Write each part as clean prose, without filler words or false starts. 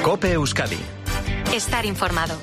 COPE Euskadi. Estar informado.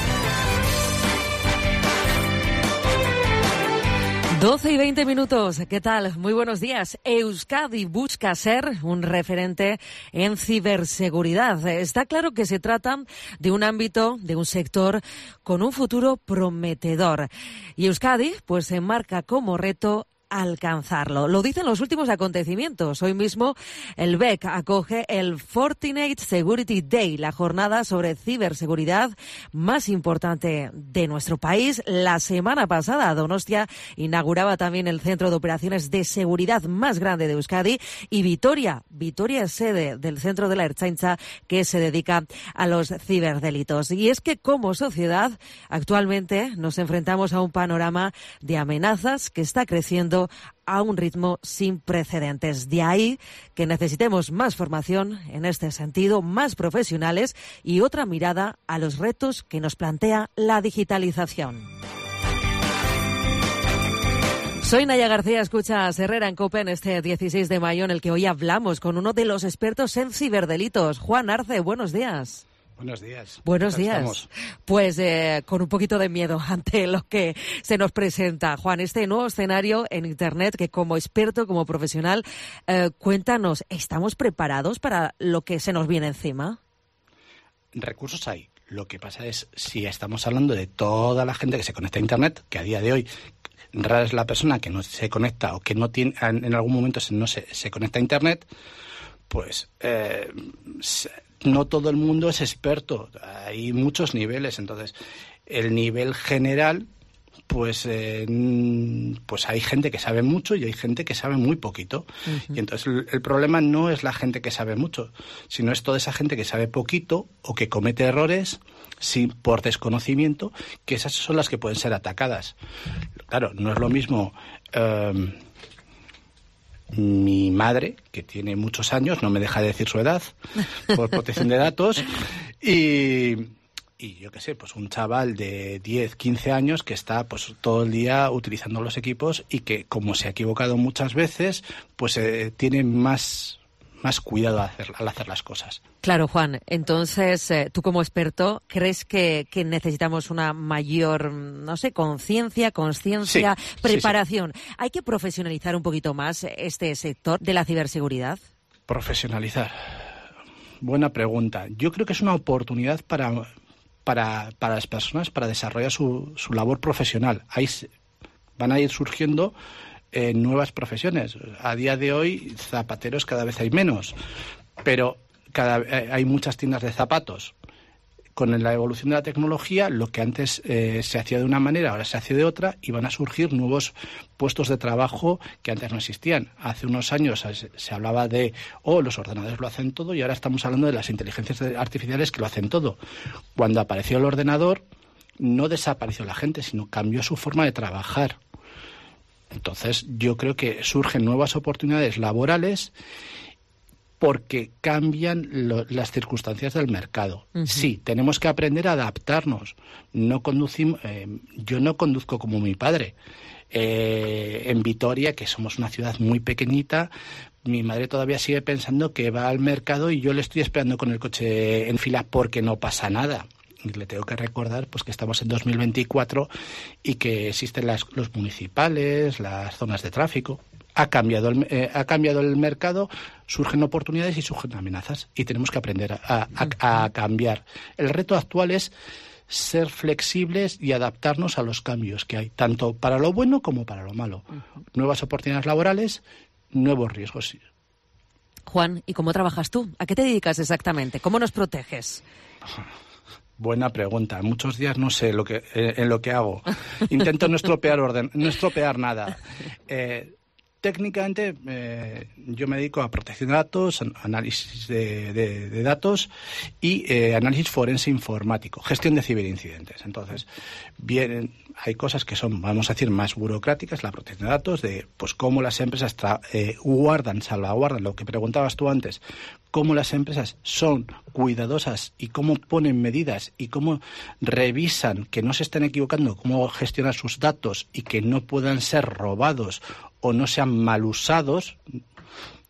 12:20. ¿Qué tal? Muy buenos días. Euskadi busca ser un referente en ciberseguridad. Está claro que se trata de un ámbito, de un sector con un futuro prometedor. Y Euskadi, pues, se marca como reto alcanzarlo. Lo dicen los últimos acontecimientos. Hoy mismo el BEC acoge el Fortinet Security Day, la jornada sobre ciberseguridad más importante de nuestro país. La semana pasada Donostia inauguraba también el centro de operaciones de seguridad más grande de Euskadi, y Vitoria es sede del centro de la Ertzaintza que se dedica a los ciberdelitos. Y es que como sociedad actualmente nos enfrentamos a un panorama de amenazas que está creciendo a un ritmo sin precedentes. De ahí que necesitemos más formación en este sentido, más profesionales y otra mirada a los retos que nos plantea la digitalización. Soy Naya García, escuchas Herrera en COPE en este 16 de mayo, en el que hoy hablamos con uno de los expertos en ciberdelitos. Juan Arce, buenos días. Buenos días. Buenos días. Pues con un poquito de miedo ante lo que se nos presenta. Juan, este nuevo escenario en Internet que como experto, como profesional, cuéntanos, ¿estamos preparados para lo que se nos viene encima? Recursos hay. Lo que pasa es, si estamos hablando de toda la gente que se conecta a Internet, que a día de hoy rara es la persona que no se conecta o que no tiene, en algún momento no se conecta a Internet, pues no todo el mundo es experto. Hay muchos niveles. Entonces, el nivel general, pues hay gente que sabe mucho y hay gente que sabe muy poquito. Uh-huh. Y entonces el problema no es la gente que sabe mucho, sino es toda esa gente que sabe poquito o que comete errores por desconocimiento, que esas son las que pueden ser atacadas. Claro, no es lo mismo mi madre, que tiene muchos años, no me deja de decir su edad por protección de datos, y yo qué sé, pues un chaval de 10, 15 años que está pues todo el día utilizando los equipos y que, como se ha equivocado muchas veces, pues tiene más cuidado al hacer las cosas. Claro, Juan. Entonces, tú como experto, ¿crees que necesitamos una mayor, conciencia, consciencia, sí, preparación? Sí. ¿Hay que profesionalizar un poquito más este sector de la ciberseguridad? Profesionalizar. Buena pregunta. Yo creo que es una oportunidad para las personas para desarrollar su labor profesional. Ahí van a ir surgiendo nuevas profesiones. A día de hoy, zapateros cada vez hay menos, pero hay muchas tiendas de zapatos. Con la evolución de la tecnología, lo que antes se hacía de una manera, ahora se hace de otra, y van a surgir nuevos puestos de trabajo que antes no existían. Hace unos años se hablaba de los ordenadores lo hacen todo, y ahora estamos hablando de las inteligencias artificiales que lo hacen todo. Cuando apareció el ordenador, no desapareció la gente, sino cambió su forma de trabajar. Entonces, yo creo que surgen nuevas oportunidades laborales porque cambian las circunstancias del mercado. Uh-huh. Sí, tenemos que aprender a adaptarnos. Yo no conduzco como mi padre. En Vitoria, que somos una ciudad muy pequeñita, mi madre todavía sigue pensando que va al mercado y yo le estoy esperando con el coche en fila porque no pasa nada. Y le tengo que recordar pues que estamos en 2024 y que existen los municipales, las zonas de tráfico. Ha cambiado el mercado, surgen oportunidades y surgen amenazas, y tenemos que aprender a cambiar. El reto actual es ser flexibles y adaptarnos a los cambios que hay, tanto para lo bueno como para lo malo. Uh-huh. Nuevas oportunidades laborales, nuevos riesgos. Juan, ¿y cómo trabajas tú? ¿A qué te dedicas exactamente? ¿Cómo nos proteges? Buena pregunta. Muchos días no sé en lo que hago. Intento no estropear nada. Técnicamente, yo me dedico a protección de datos, análisis de datos y análisis forense informático, gestión de ciberincidentes. Entonces, bien, hay cosas que son, vamos a decir, más burocráticas, la protección de datos, de pues cómo las empresas salvaguardan lo que preguntabas tú antes, cómo las empresas son cuidadosas y cómo ponen medidas y cómo revisan que no se estén equivocando, cómo gestionar sus datos y que no puedan ser robados o no sean mal usados.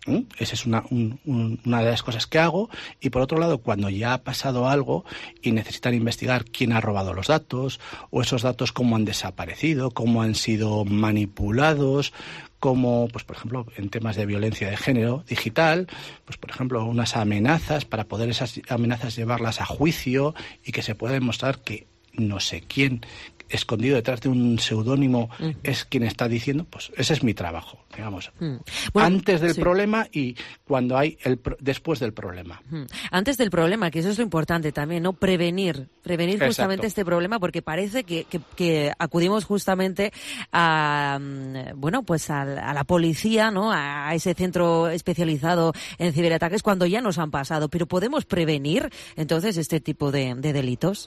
Esa es una de las cosas que hago. Y por otro lado, cuando ya ha pasado algo y necesitan investigar quién ha robado los datos, o esos datos cómo han desaparecido, cómo han sido manipulados, como, pues por ejemplo, en temas de violencia de género digital, pues por ejemplo, unas amenazas, para poder esas amenazas llevarlas a juicio y que se pueda demostrar que no sé quién, escondido detrás de un seudónimo, es quien está diciendo, pues ese es mi trabajo, digamos. Bueno, antes del problema y cuando hay después del problema. Antes del problema, que eso es lo importante también, ¿no? Prevenir justamente este problema, porque parece que acudimos justamente a, bueno, pues a la policía, ¿no? A ese centro especializado en ciberataques cuando ya nos han pasado. Pero ¿podemos prevenir entonces este tipo de delitos?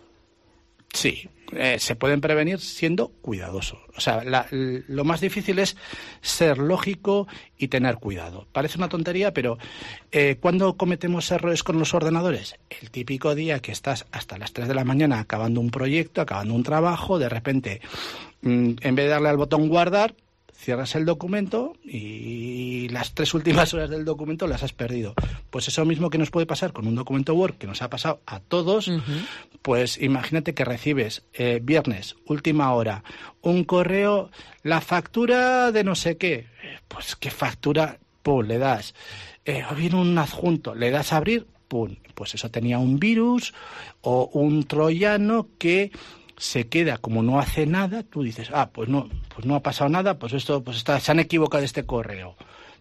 Sí, se pueden prevenir siendo cuidadosos. O sea, lo más difícil es ser lógico y tener cuidado. Parece una tontería, pero ¿cuándo cometemos errores con los ordenadores? El típico día que estás hasta las 3 de la mañana acabando un proyecto, acabando un trabajo, de repente, en vez de darle al botón guardar, cierras el documento y las 3 últimas horas del documento las has perdido. Pues eso mismo que nos puede pasar con un documento Word, que nos ha pasado a todos, pues imagínate que recibes viernes, última hora, un correo, la factura de no sé qué. Pues qué factura, pum, le das. Viene un adjunto, le das a abrir, pum. Pues eso tenía un virus o un troyano que se queda, como no hace nada, tú dices, pues no ha pasado nada, pues esto, pues se han equivocado de este correo.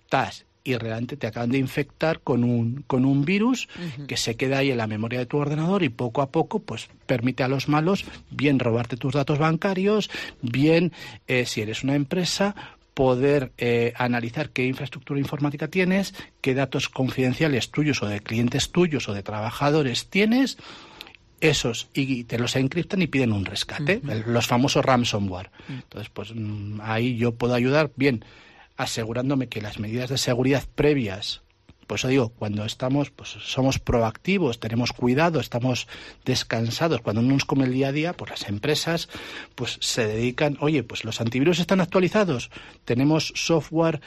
Y realmente te acaban de infectar con un virus que se queda ahí en la memoria de tu ordenador y poco a poco pues permite a los malos bien robarte tus datos bancarios, bien, si eres una empresa, poder analizar qué infraestructura informática tienes, qué datos confidenciales tuyos o de clientes tuyos o de trabajadores tienes, esos, y te los encriptan y piden un rescate, los famosos ransomware. Entonces, pues ahí yo puedo ayudar bien asegurándome que las medidas de seguridad previas, pues yo digo, cuando estamos, pues somos proactivos, tenemos cuidado, estamos descansados, cuando no nos come el día a día, pues las empresas pues se dedican, oye, pues los antivirus están actualizados, tenemos software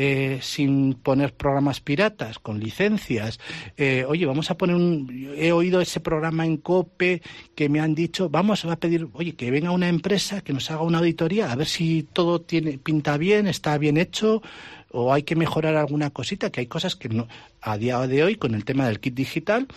sin poner programas piratas, con licencias, oye, vamos a poner he oído ese programa en COPE que me han dicho, vamos a pedir, oye, que venga una empresa que nos haga una auditoría, a ver si todo pinta bien, está bien hecho, o hay que mejorar alguna cosita, que hay cosas que no, a día de hoy, con el tema del kit digital,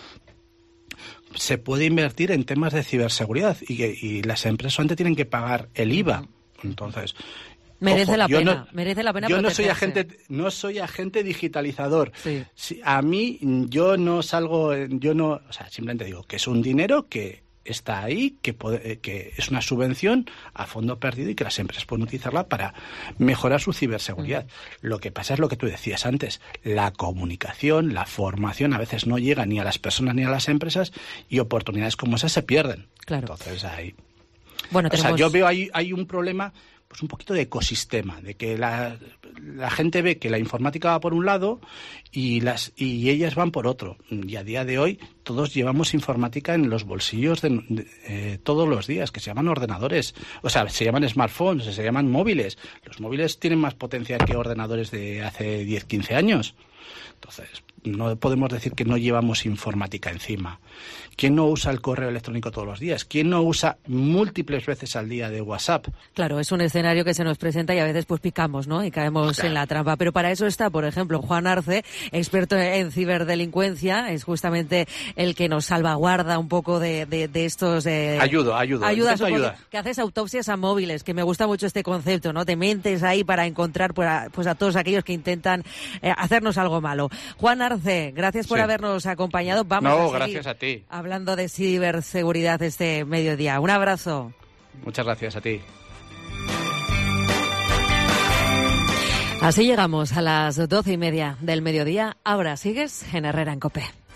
se puede invertir en temas de ciberseguridad y las empresas antes tienen que pagar el IVA. Entonces, merece la pena yo no soy agente digitalizador. Sí. A mí yo no salgo, o sea, simplemente digo que es un dinero que está ahí, que es una subvención a fondo perdido y que las empresas pueden utilizarla para mejorar su ciberseguridad. Lo que pasa es lo que tú decías antes, la comunicación, la formación a veces no llega ni a las personas ni a las empresas y oportunidades como esas se pierden. Claro. Entonces ahí... Bueno, o sea, yo veo hay un problema, pues un poquito de ecosistema, de que la gente ve que la informática va por un lado y ellas van por otro. Y a día de hoy todos llevamos informática en los bolsillos todos los días, que se llaman ordenadores, o sea, se llaman smartphones, se llaman móviles. Los móviles tienen más potencia que ordenadores de hace 10, 15 años. Entonces, no podemos decir que no llevamos informática encima. ¿Quién no usa el correo electrónico todos los días? ¿Quién no usa múltiples veces al día de WhatsApp? Claro, es un escenario que se nos presenta y a veces pues picamos, ¿no? Y caemos en la trampa. Pero para eso está, por ejemplo, Juan Arce, experto en ciberdelincuencia, es justamente el que nos salvaguarda un poco de estos... Ayuda. Que haces autopsias a móviles, que me gusta mucho este concepto, ¿no? Te mentes ahí para encontrar pues a todos aquellos que intentan hacernos algo malo. Juan Arce, gracias por habernos acompañado. Vamos a seguir gracias a ti. Hablando de ciberseguridad este mediodía. Un abrazo. Muchas gracias a ti. Así llegamos a las 12:30 del mediodía. Ahora sigues en Herrera en COPE.